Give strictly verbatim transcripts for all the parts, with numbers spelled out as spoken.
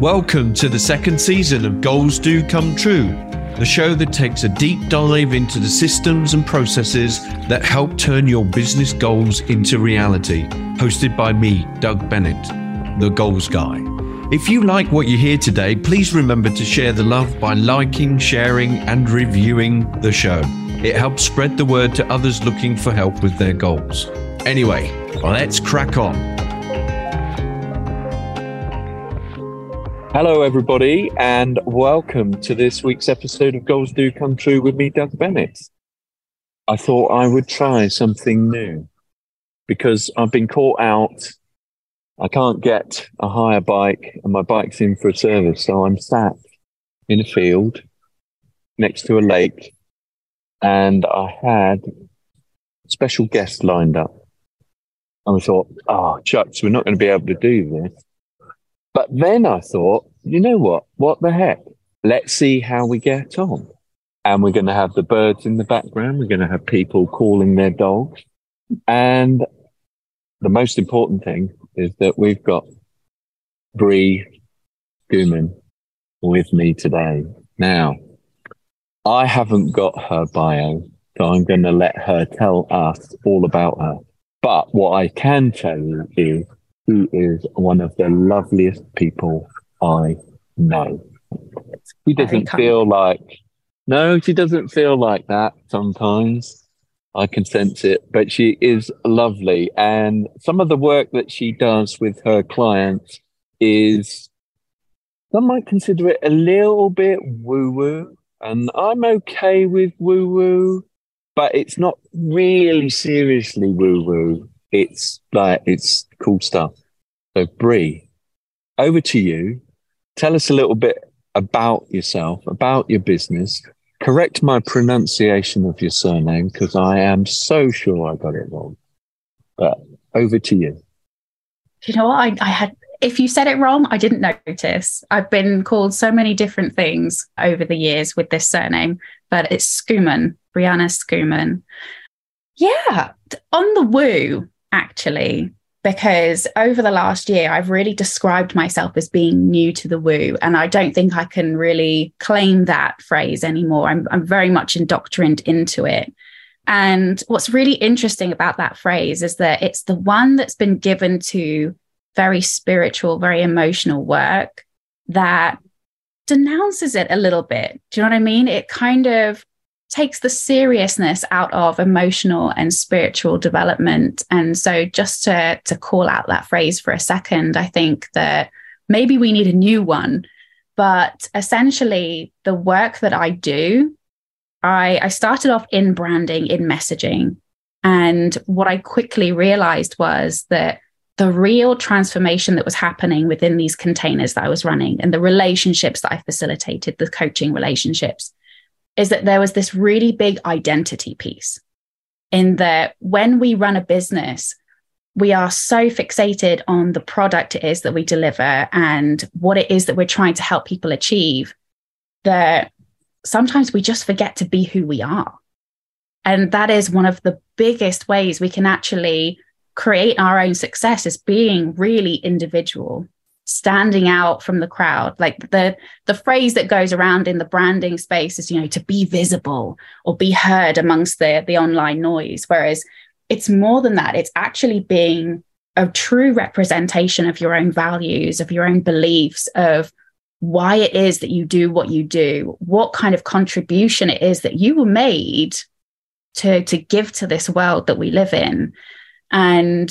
Welcome to the second season of Goals Do Come True, the show that takes a deep dive into the systems and processes that help turn your business goals into reality. Hosted by me, Doug Bennett, the Goals Guy. If you like what you hear today, please remember to share the love by liking, sharing, and reviewing the show. It helps spread the word to others looking for help with their goals. Anyway, let's crack on. Hello, everybody, and welcome to this week's episode of Goals Do Come True with me, Doug Bennett. I thought I would try something new because I've been caught out. I can't get a hire bike and my bike's in for a service, so I'm sat in a field next to a lake and I had a special guest lined up. And I thought, oh, shucks, we're not going to be able to do this. But then I thought, you know what? What the heck? Let's see how we get on. And we're going to have the birds in the background. We're going to have people calling their dogs. And the most important thing is that we've got Bree Gooman with me today. Now, I haven't got her bio, so I'm going to let her tell us all about her. But what I can tell you is she is one of the loveliest people I know. She doesn't feel like, no, she doesn't feel like that sometimes. I can sense it, but she is lovely. And some of the work that she does with her clients is, some might consider it a little bit woo-woo. And I'm okay with woo-woo, but it's not really seriously woo-woo. It's like, it's cool stuff. So Bree, over to you. Tell us a little bit about yourself, about your business. Correct my pronunciation of your surname because I am so sure I got it wrong. But over to you. You know what? I, I had, if you said it wrong, I didn't notice. I've been called so many different things over the years with this surname, but it's Schooman, Brianna Schooman. Yeah, on the woo, actually, because over the last year, I've really described myself as being new to the woo. And I don't think I can really claim that phrase anymore. I'm, I'm very much indoctrined into it. And what's really interesting about that phrase is that it's the one that's been given to very spiritual, very emotional work that denounces it a little bit. Do you know what I mean? It kind of takes the seriousness out of emotional and spiritual development. And so just to, to call out that phrase for a second, I think that maybe we need a new one. But essentially, the work that I do, I, I started off in branding, in messaging. And what I quickly realized was that the real transformation that was happening within these containers that I was running and the relationships that I facilitated, the coaching relationships, is that there was this really big identity piece in that when we run a business, we are so fixated on the product it is that we deliver and what it is that we're trying to help people achieve that sometimes we just forget to be who we are. And that is one of the biggest ways we can actually create our own success, is being really individual, standing out from the crowd. Like the the phrase that goes around in the branding space is, you know, to be visible or be heard amongst the the online noise. Whereas it's more than that. It's actually being a true representation of your own values, of your own beliefs, of why it is that you do what you do, what kind of contribution it is that you were made to, to give to this world that we live in. And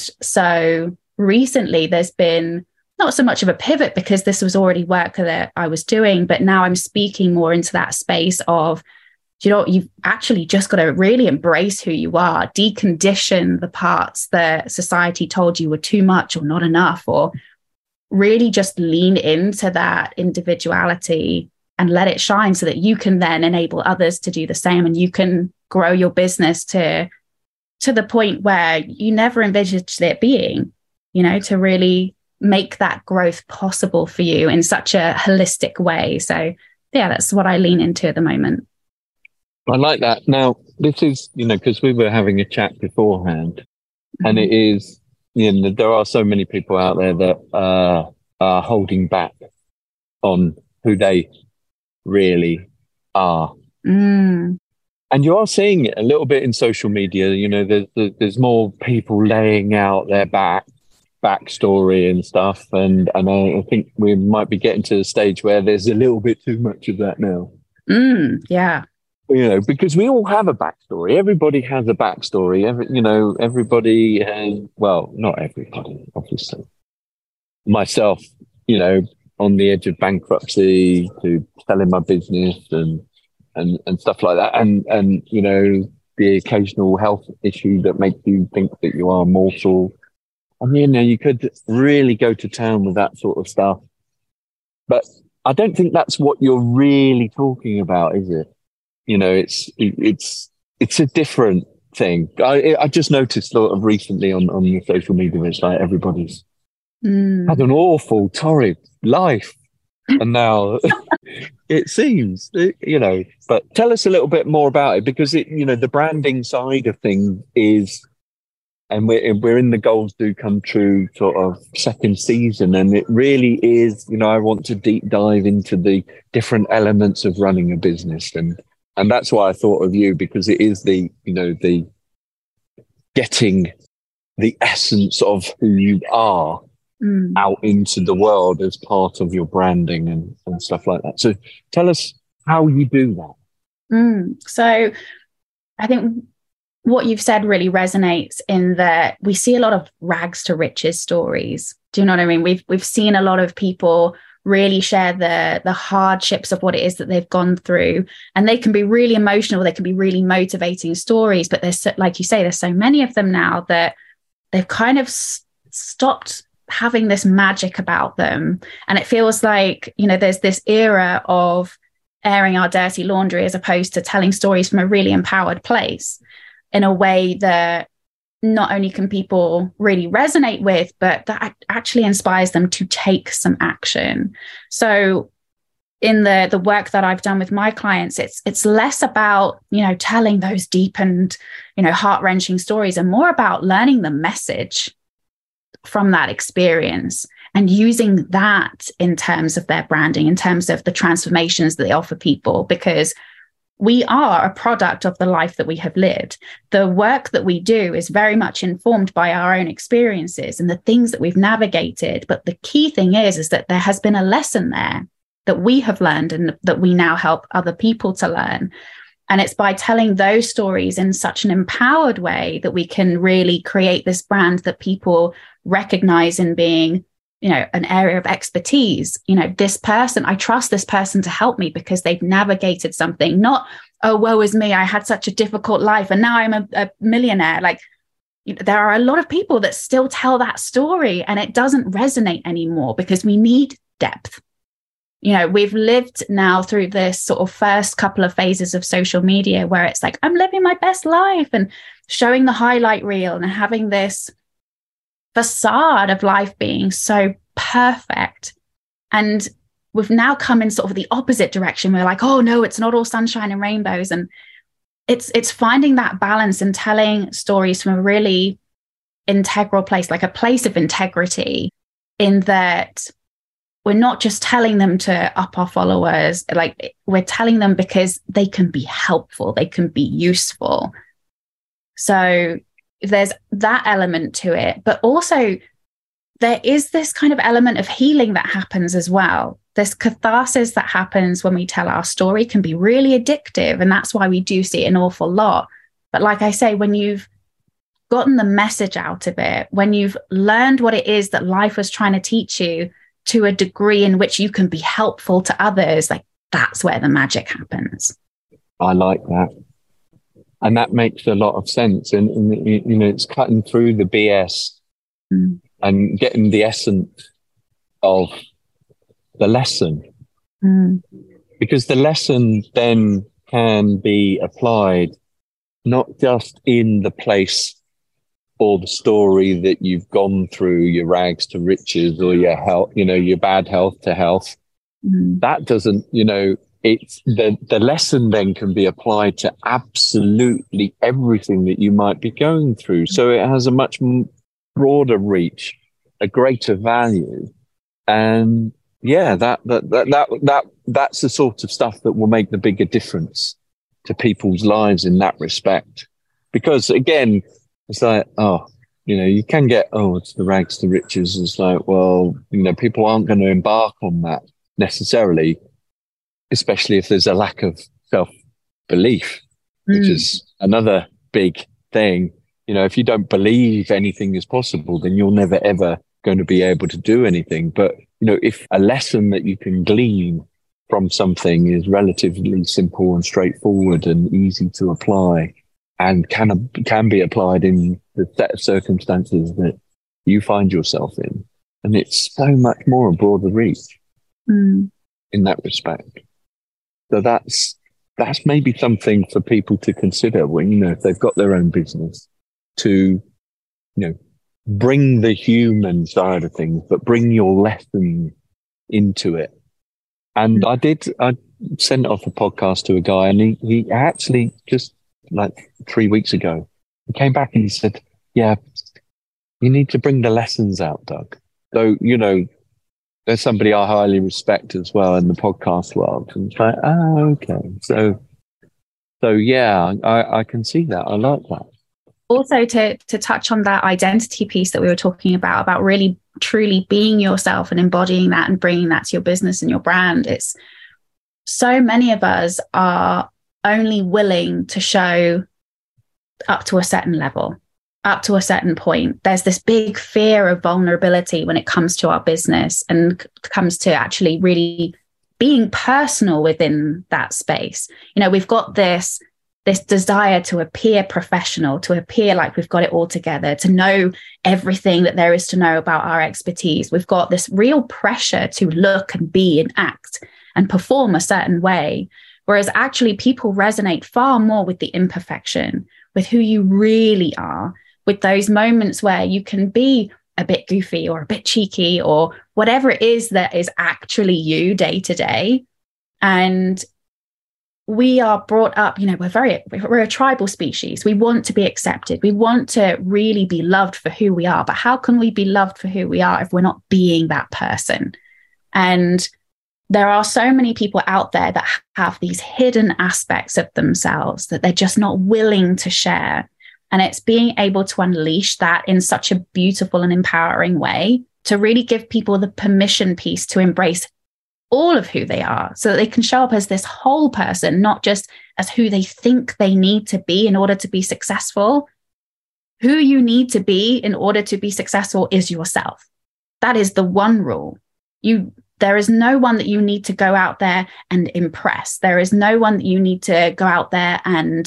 so recently there's been not so much of a pivot because this was already work that I was doing, but now I'm speaking more into that space of, you know, you've actually just got to really embrace who you are, decondition the parts that society told you were too much or not enough, or really just lean into that individuality and let it shine so that you can then enable others to do the same and you can grow your business to, to the point where you never envisaged it being, you know, to really make that growth possible for you in such a holistic way. So yeah, that's what I lean into at the moment. I like that. Now, this is, you know, because we were having a chat beforehand, mm-hmm. and it is, you know, there are so many people out there that uh, are holding back on who they really are. Mm. And you are seeing it a little bit in social media. You know, there's, there's more people laying out their back backstory and stuff. And, and I think we might be getting to the stage where there's a little bit too much of that now. Mm, yeah. You know, because we all have a backstory. Everybody has a backstory. Every, you know, everybody has, well, not everybody, obviously. Myself, you know, on the edge of bankruptcy to selling my business and and and stuff like that, and and you know, the occasional health issue that makes you think that you are mortal. I mean, you know, you could really go to town with that sort of stuff, but I don't think that's what you're really talking about, is it? You know, it's it, it's it's a different thing. I I just noticed sort of recently on on the social media, it's like everybody's Mm. had an awful, torrid life. And now it seems, you know, but tell us a little bit more about it, because it, you know, the branding side of things is, and we're, we're in the Goals Do Come True sort of second season. And it really is, you know, I want to deep dive into the different elements of running a business. And, and that's why I thought of you, because it is the, you know, the getting the essence of who you are Mm. out into the world as part of your branding and, and stuff like that. So tell us how you do that. Mm. So I think what you've said really resonates in that we see a lot of rags to riches stories. Do you know what I mean? We've we've seen a lot of people really share the the hardships of what it is that they've gone through, and they can be really emotional. They can be really motivating stories, but there's so, like you say, there's so many of them now that they've kind of s- stopped having this magic about them. And it feels like, you know, there's this era of airing our dirty laundry as opposed to telling stories from a really empowered place in a way that not only can people really resonate with, but that actually inspires them to take some action. So in the the work that I've done with my clients, it's it's less about, you know, telling those deep and, you know, heart-wrenching stories, and more about learning the message from that experience and using that in terms of their branding, in terms of the transformations that they offer people, because we are a product of the life that we have lived. The work that we do is very much informed by our own experiences and the things that we've navigated. But the key thing is, is that there has been a lesson there that we have learned and that we now help other people to learn. And it's by telling those stories in such an empowered way that we can really create this brand that people recognize in being, you know, an area of expertise. You know, this person, I trust this person to help me because they've navigated something, not, oh, woe is me, I had such a difficult life and now I'm a, a millionaire. Like, you know, there are a lot of people that still tell that story and it doesn't resonate anymore because we need depth. You know, we've lived now through this sort of first couple of phases of social media where it's like, I'm living my best life and showing the highlight reel and having this facade of life being so perfect. And we've now come in sort of the opposite direction. We're like, oh no, it's not all sunshine and rainbows. And it's it's finding that balance and telling stories from a really integral place, like a place of integrity, in that we're not just telling them to up our followers, like we're telling them because they can be helpful, they can be useful. So there's that element to it, but also there is this kind of element of healing that happens as well. This catharsis that happens when we tell our story can be really addictive, and that's why we do see it an awful lot. But like I say, when you've gotten the message out of it, when you've learned what it is that life was trying to teach you to a degree in which you can be helpful to others, like that's where the magic happens. I like that. And that makes a lot of sense. And, and you know, it's cutting through the B S mm. and getting the essence of the lesson. Mm. Because the lesson then can be applied not just in the place or the story that you've gone through, your rags to riches or your health, you know, your bad health to health. Mm. That doesn't, you know, it's the, the lesson then can be applied to absolutely everything that you might be going through. So it has a much broader reach, a greater value. And yeah, that, that, that, that, that, that's the sort of stuff that will make the bigger difference to people's lives in that respect. Because again, it's like, oh, you know, you can get, oh, it's the rags to riches. It's like, well, you know, people aren't going to embark on that necessarily, especially if there's a lack of self-belief, mm. which is another big thing. You know, if you don't believe anything is possible, then you're never, ever going to be able to do anything. But, you know, if a lesson that you can glean from something is relatively simple and straightforward and easy to apply and can, can be applied in the set of circumstances that you find yourself in, and it's so much more a broader reach mm. in that respect. So that's, that's maybe something for people to consider when, you know, if they've got their own business, to, you know, bring the human side of things, but bring your lesson into it. And mm. I did, I sent off a podcast to a guy, and he, he actually just like three weeks ago, he came back and he said, yeah, you need to bring the lessons out, Doug. So, you know, there's somebody I highly respect as well in the podcast world. And it's like, oh, okay. So, so yeah, I, I can see that. I like that. Also, to to touch on that identity piece that we were talking about, about really truly being yourself and embodying that and bringing that to your business and your brand. It's so many of us are only willing to show up to a certain level, up to a certain point. There's this big fear of vulnerability when it comes to our business and c- comes to actually really being personal within that space. You know, we've got this this desire to appear professional, to appear like we've got it all together, to know everything that there is to know about our expertise. We've got this real pressure to look and be and act and perform a certain way, whereas actually people resonate far more with the imperfection, with who you really are, with those moments where you can be a bit goofy or a bit cheeky or whatever it is that is actually you day to day. And we are brought up, you know, we're very, we're a tribal species. We want to be accepted. We want to really be loved for who we are. But how can we be loved for who we are if we're not being that person? And there are so many people out there that have these hidden aspects of themselves that they're just not willing to share. And it's being able to unleash that in such a beautiful and empowering way to really give people the permission piece to embrace all of who they are so that they can show up as this whole person, not just as who they think they need to be in order to be successful. Who you need to be in order to be successful is yourself. That is the one rule. You, there is no one that you need to go out there and impress. There is no one that you need to go out there and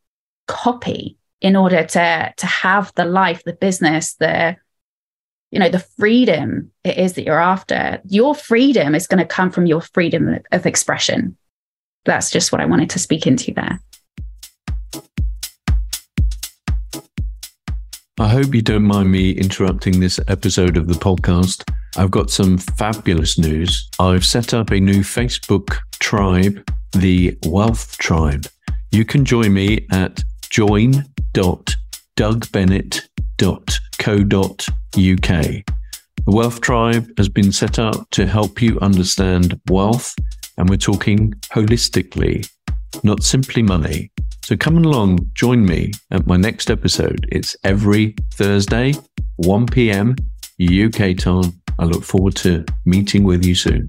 copy in order to, to have the life, the business, the you know, the freedom it is that you're after. Your freedom is going to come from your freedom of expression. That's just what I wanted to speak into there. I hope you don't mind me interrupting this episode of the podcast. I've got some fabulous news. I've set up a new Facebook tribe, the Wealth Tribe. You can join me at join dot doug bennett dot co dot uk. The Wealth Tribe has been set up to help you understand wealth, and we're talking holistically, not simply money. So come along, join me at my next episode. It's every Thursday, one p.m. U K time. I look forward to meeting with you soon.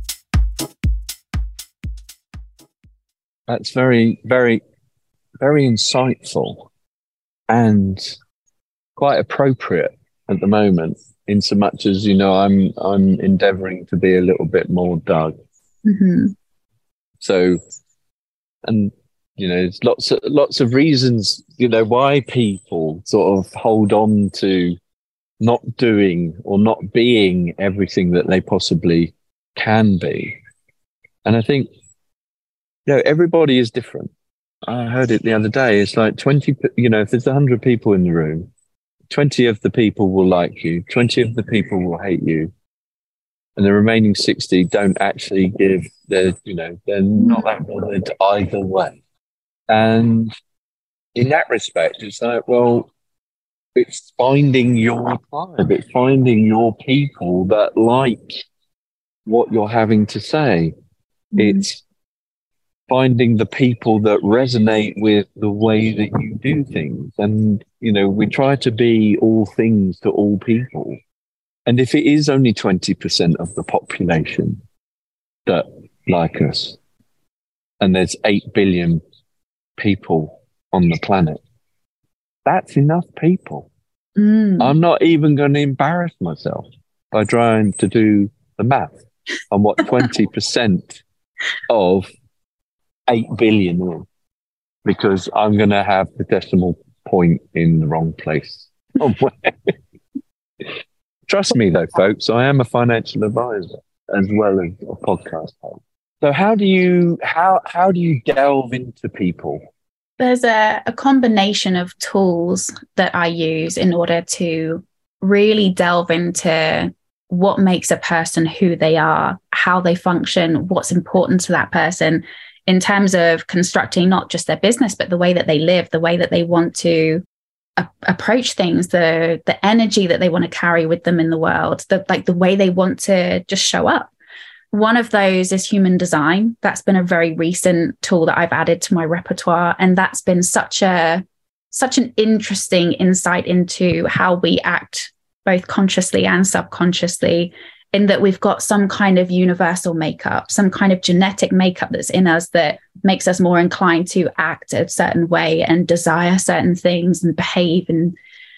That's very, very, very insightful and quite appropriate at the moment, in so much as, you know, I'm I'm endeavouring to be a little bit more Doug. Mm-hmm. So, and you know, there's lots of lots of reasons, you know, why people sort of hold on to not doing or not being everything that they possibly can be. And I think, you know, everybody is different. I heard it the other day. It's like twenty, you know, if there's one hundred people in the room, twenty of the people will like you, twenty of the people will hate you, and the remaining sixty don't actually give their, you know, they're not that bothered either way. And in that respect, it's like, well, it's finding your tribe, it's finding your people that like what you're having to say. Mm. It's finding the people that resonate with the way that you do things. And, you know, we try to be all things to all people. And if it is only twenty percent of the population that like us, and there's eight billion people on the planet, that's enough people. Mm. I'm not even going to embarrass myself by trying to do the math on what twenty percent of eight billion is, because I'm going to have the decimal point in the wrong place somewhere. Trust me, though, folks, I am a financial advisor as well as a podcast host. So how do you how how do you delve into people? There's a, a combination of tools that I use in order to really delve into what makes a person who they are, how they function, what's important to that person in terms of constructing not just their business, but the way that they live, the way that they want to a- approach things, the the energy that they want to carry with them in the world, the like the way they want to just show up. One of those is human design. That's been a very recent tool that I've added to my repertoire. And that's been such a such an interesting insight into how we act both consciously and subconsciously, in that we've got some kind of universal makeup, some kind of genetic makeup that's in us that makes us more inclined to act a certain way and desire certain things and behave and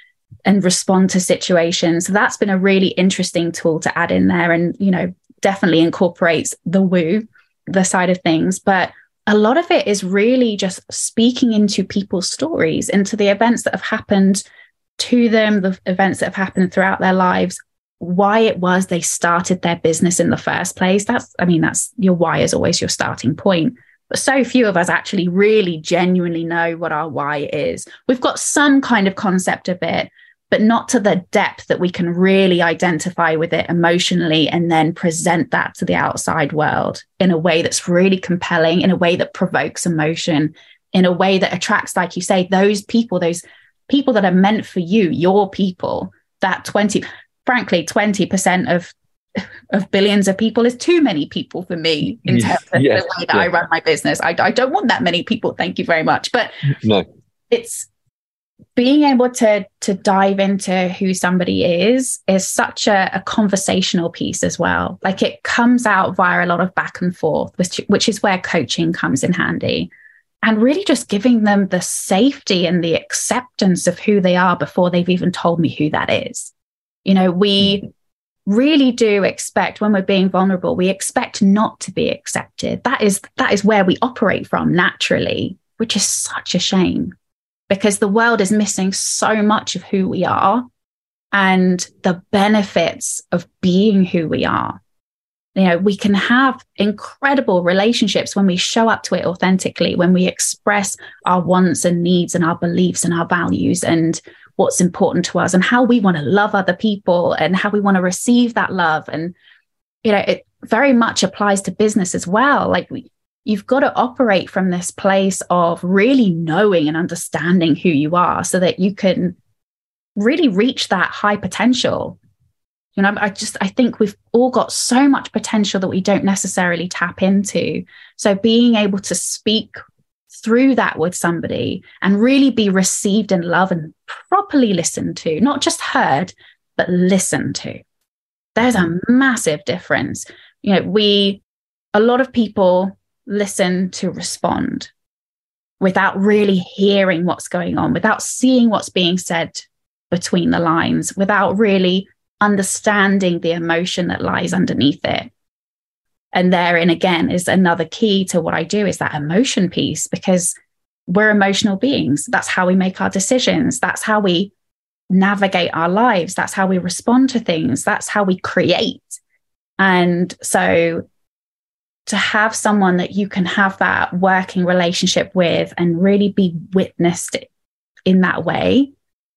and respond to situations. So that's been a really interesting tool to add in there, and, you know, definitely incorporates the woo, the side of things. But a lot of it is really just speaking into people's stories, into the events that have happened to them, the events that have happened throughout their lives, why it was they started their business in the first place. That's, I mean, that's your why is always your starting point. But so few of us actually really genuinely know what our why is. We've got some kind of concept of it, but not to the depth that we can really identify with it emotionally and then present that to the outside world in a way that's really compelling, in a way that provokes emotion, in a way that attracts, like you say, those people, those people that are meant for you, your people. That twenty, frankly, twenty percent of of billions of people is too many people for me in terms of yes, the way that yes. I run my business. I, I don't want that many people. Thank you very much. But no. it's being able to to dive into who somebody is is such a, a conversational piece as well. Like, it comes out via a lot of back and forth, which which is where coaching comes in handy. And really just giving them the safety and the acceptance of who they are before they've even told me who that is. You know, we really do expect, when we're being vulnerable, we expect not to be accepted. That is that is where we operate from naturally, which is such a shame, because the world is missing so much of who we are and the benefits of being who we are. You know, we can have incredible relationships when we show up to it authentically, when we express our wants and needs and our beliefs and our values and what's important to us and how we want to love other people and how we want to receive that love. And, you know, it very much applies to business as well. Like, we, you've got to operate from this place of really knowing and understanding who you are so that you can really reach that high potential. You know, I just, I think we've all got so much potential that we don't necessarily tap into. So being able to speak through that with somebody and really be received in love and properly listened to, not just heard, but listened to. There's a massive difference. You know, we, a lot of people listen to respond without really hearing what's going on, without seeing what's being said between the lines, without really understanding the emotion that lies underneath it. And therein again is another key to what I do, is that emotion piece, because we're emotional beings. That's how we make our decisions. That's how we navigate our lives. That's how we respond to things. That's how we create. And so to have someone that you can have that working relationship with and really be witnessed in that way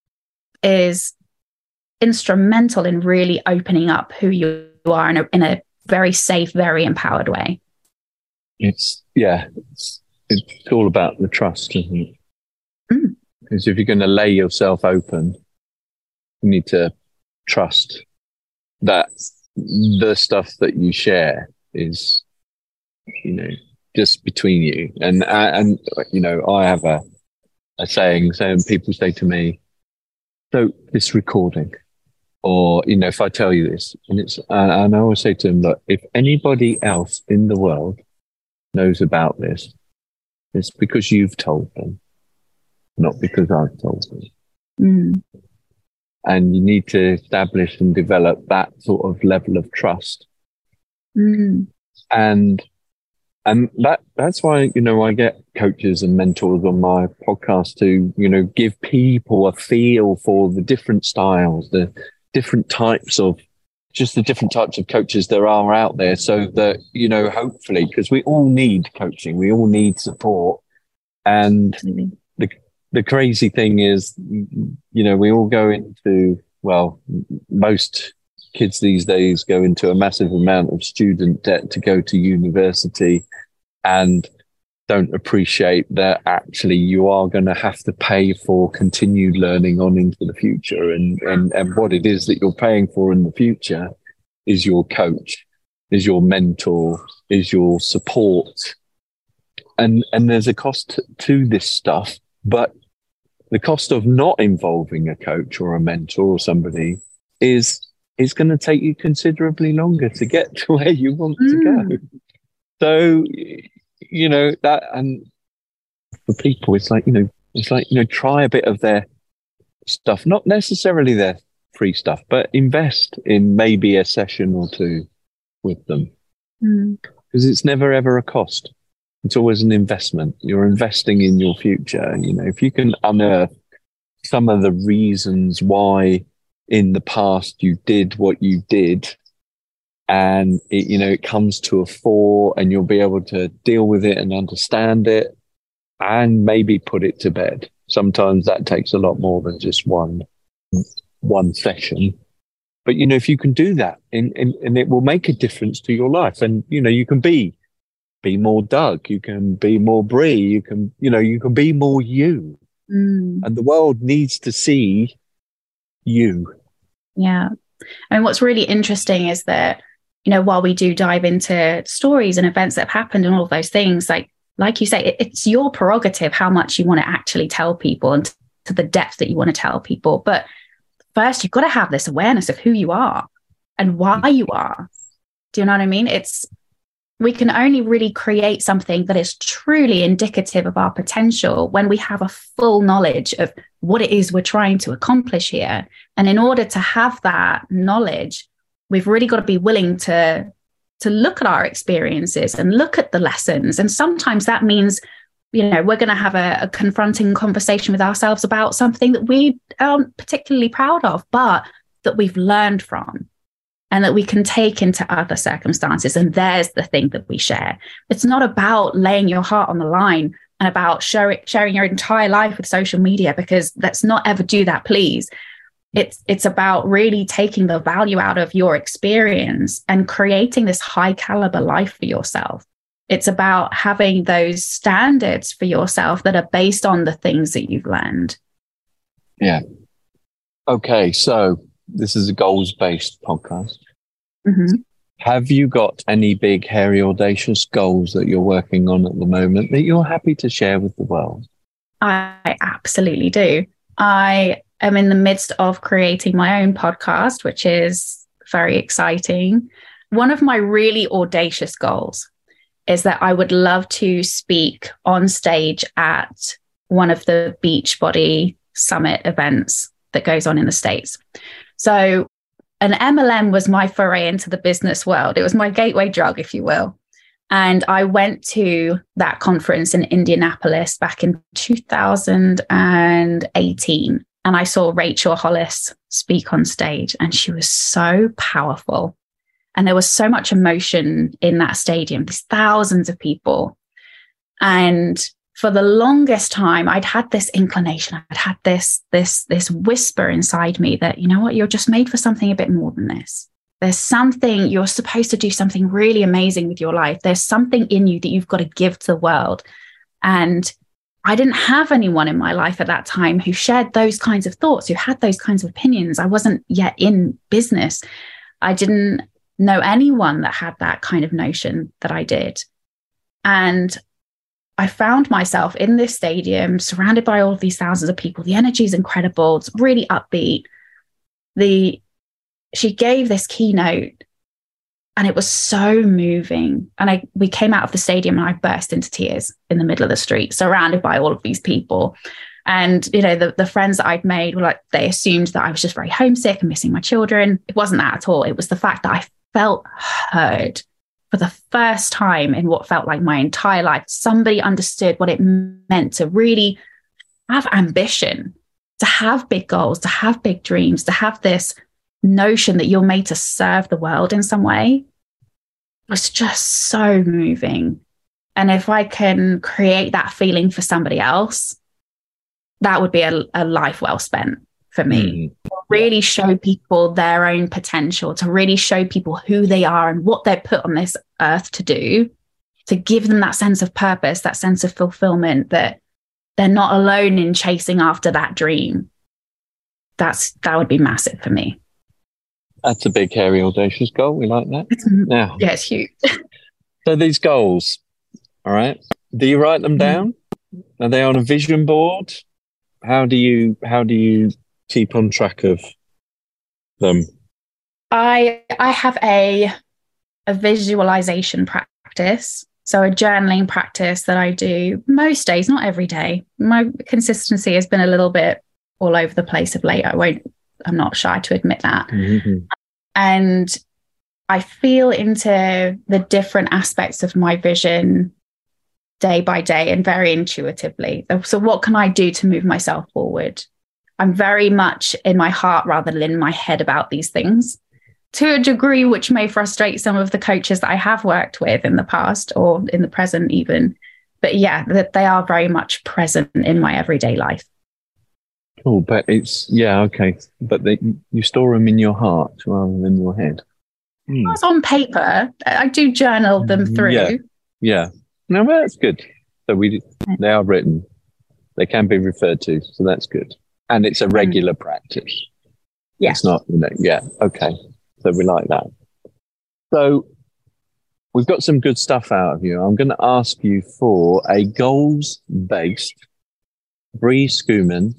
is instrumental in really opening up who you are in a, in a very safe, very empowered way. It's, yeah, it's, it's all about the trust, isn't it? Mm. Because if you're going to lay yourself open, you need to trust that the stuff that you share is, you know, just between you. And, and you know, I have a, a saying, so people say to me, so this recording, or, you know, if I tell you this, and it's, and, and I always say to them, look, if anybody else in the world knows about this, it's because you've told them, not because I've told them. Mm. And you need to establish and develop that sort of level of trust. Mm. And and that that's why, you know, I get coaches and mentors on my podcast to, you know, give people a feel for the different styles, the different types of, just the different types of coaches there are out there, so that, you know, hopefully, because we all need coaching, we all need support. And Absolutely. the the crazy thing is, you know, we all go into, well, most kids these days go into a massive amount of student debt to go to university, and don't appreciate that actually you are going to have to pay for continued learning on into the future. And, and, and what it is that you're paying for in the future is your coach, is your mentor, is your support. And, and there's a cost to this stuff, but the cost of not involving a coach or a mentor or somebody is, is going to take you considerably longer to get to where you want mm. to go. So, you know, that, and for people, it's like, you know, it's like, you know, try a bit of their stuff, not necessarily their free stuff, but invest in maybe a session or two with them. Mm. Because it's never, ever a cost. It's always an investment. You're investing in your future. You know, if you can unearth some of the reasons why in the past you did what you did, and it, you know, it comes to a fore, and you'll be able to deal with it and understand it, and maybe put it to bed. Sometimes that takes a lot more than just one one session. But, you know, if you can do that, and, and, and it will make a difference to your life. And, you know, you can be be more Doug, you can be more Bree, you can, you know, you can be more you. Mm. And the world needs to see you. Yeah. I mean, what's really interesting is that, you know, while we do dive into stories and events that have happened and all of those things, like, like you say, it, it's your prerogative how much you want to actually tell people and t- to the depth that you want to tell people. But first, you've got to have this awareness of who you are and why you are. Do you know what I mean? It's, we can only really create something that is truly indicative of our potential when we have a full knowledge of what it is we're trying to accomplish here. And in order to have that knowledge, we've really got to be willing to, to look at our experiences and look at the lessons. And sometimes that means, you know, we're going to have a, a confronting conversation with ourselves about something that we aren't particularly proud of, but that we've learned from and that we can take into other circumstances. And there's the thing that we share. It's not about laying your heart on the line and about sharing, sharing your entire life with social media, because let's not ever do that, please. It's it's about really taking the value out of your experience and creating this high caliber life for yourself. It's about having those standards for yourself that are based on the things that you've learned. Yeah. Okay, so this is a goals-based podcast. Mm-hmm. Have you got any big, hairy, audacious goals that you're working on at the moment that you're happy to share with the world? I absolutely do. I am in the midst of creating my own podcast, which is very exciting. One of my really audacious goals is that I would love to speak on stage at one of the Beachbody Summit events that goes on in the States. So an M L M was my foray into the business world. It was my gateway drug, if you will. And I went to that conference in Indianapolis back in two thousand eighteen. And I saw Rachel Hollis speak on stage, and she was so powerful. And there was so much emotion in that stadium, these thousands of people. And for the longest time, I'd had this inclination, I'd had this, this, this whisper inside me that, you know what, you're just made for something a bit more than this. There's something, you're supposed to do something really amazing with your life. There's something in you that you've got to give to the world. And I didn't have anyone in my life at that time who shared those kinds of thoughts, who had those kinds of opinions. I wasn't yet in business. I didn't know anyone that had that kind of notion that I did. And I found myself in this stadium surrounded by all of these thousands of people. The energy is incredible. It's really upbeat. The she gave this keynote and it was so moving. And I we came out of the stadium and I burst into tears in the middle of the street, surrounded by all of these people. And, you know, the, the friends that I'd made were like, they assumed that I was just very homesick and missing my children. It wasn't that at all. It was the fact that I felt heard for the first time in what felt like my entire life. Somebody understood what it meant to really have ambition, to have big goals, to have big dreams, to have this notion that you're made to serve the world in some way. It was just so moving. And if I can create that feeling for somebody else, that would be a, a life well spent for me. Mm. Really show people their own potential, to really show people who they are and what they're put on this earth to do, to give them that sense of purpose, that sense of fulfillment, that they're not alone in chasing after that dream. That's that would be massive for me. That's a big, hairy, audacious goal. We like that. Now, yeah, it's huge. So these goals, all right, do you write them down? Mm. Are they on a vision board? How do you how do you keep on track of them? I I have a a visualization practice, so a journaling practice that I do most days, not every day. My consistency has been a little bit all over the place of late. I won't. I'm not shy to admit that. Mm-hmm. And I feel into the different aspects of my vision day by day and very intuitively. So what can I do to move myself forward? I'm very much in my heart rather than in my head about these things, to a degree which may frustrate some of the coaches that I have worked with in the past or in the present even. But yeah, that they are very much present in my everyday life. Cool, but it's, yeah, okay. But they, you store them in your heart rather than your head. Mm. It's on paper. I do journal them through. Yeah, yeah. No, well, that's good. So we, they are written. They can be referred to, so that's good. And it's a regular mm. practice. Yeah. It's not, you know, yeah, okay. So we like that. So we've got some good stuff out of you. I'm going to ask you for a goals-based Bree Schoeman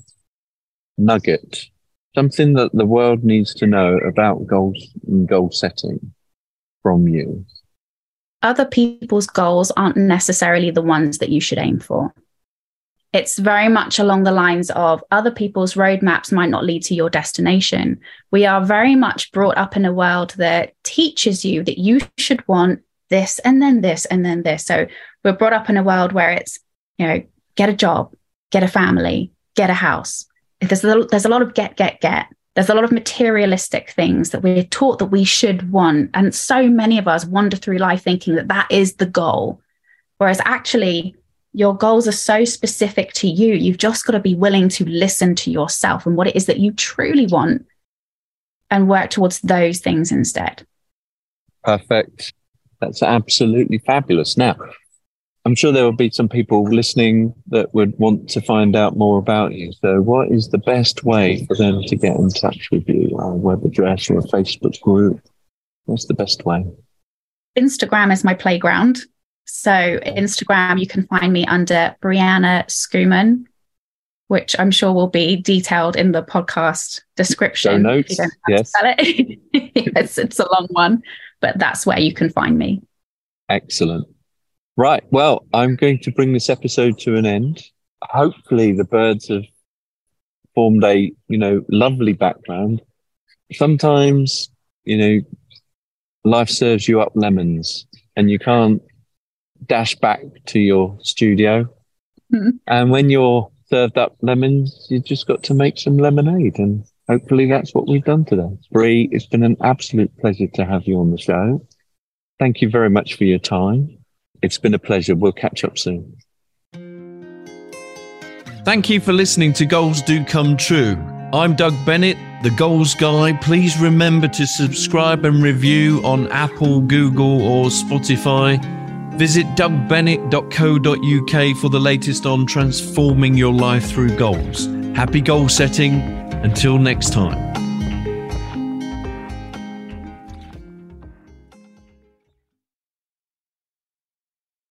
nugget, something that the world needs to know about goals and goal setting from you. Other people's goals aren't necessarily the ones that you should aim for. It's very much along the lines of other people's roadmaps might not lead to your destination. We are very much brought up in a world that teaches you that you should want this and then this and then this. So we're brought up in a world where it's, you know, get a job, get a family, get a house. There's a, little, there's a lot of get, get, get. There's a lot of materialistic things that we're taught that we should want. And so many of us wander through life thinking that that is the goal. Whereas actually, your goals are so specific to you. You've just got to be willing to listen to yourself and what it is that you truly want and work towards those things instead. Perfect. That's absolutely fabulous. Now, I'm sure there will be some people listening that would want to find out more about you. So what is the best way for them to get in touch with you? A web address or a Facebook group? What's the best way? Instagram is my playground. So Instagram, you can find me under Brianna Schoeman, which I'm sure will be detailed in the podcast description. Show notes, yes. It. Yes, it's a long one, but that's where you can find me. Excellent. Right. Well, I'm going to bring this episode to an end. Hopefully the birds have formed a, you know, lovely background. Sometimes, you know, life serves you up lemons and you can't dash back to your studio. Mm-hmm. And when you're served up lemons, you just got to make some lemonade. And hopefully that's what we've done today. Bree, it's been an absolute pleasure to have you on the show. Thank you very much for your time. It's been a pleasure. We'll catch up soon. Thank you for listening to Goals Do Come True. I'm Doug Bennett, the Goals Guy. Please remember to subscribe and review on Apple, Google, or Spotify. Visit doug bennett dot co dot uk for the latest on transforming your life through goals. Happy goal setting. Until next time.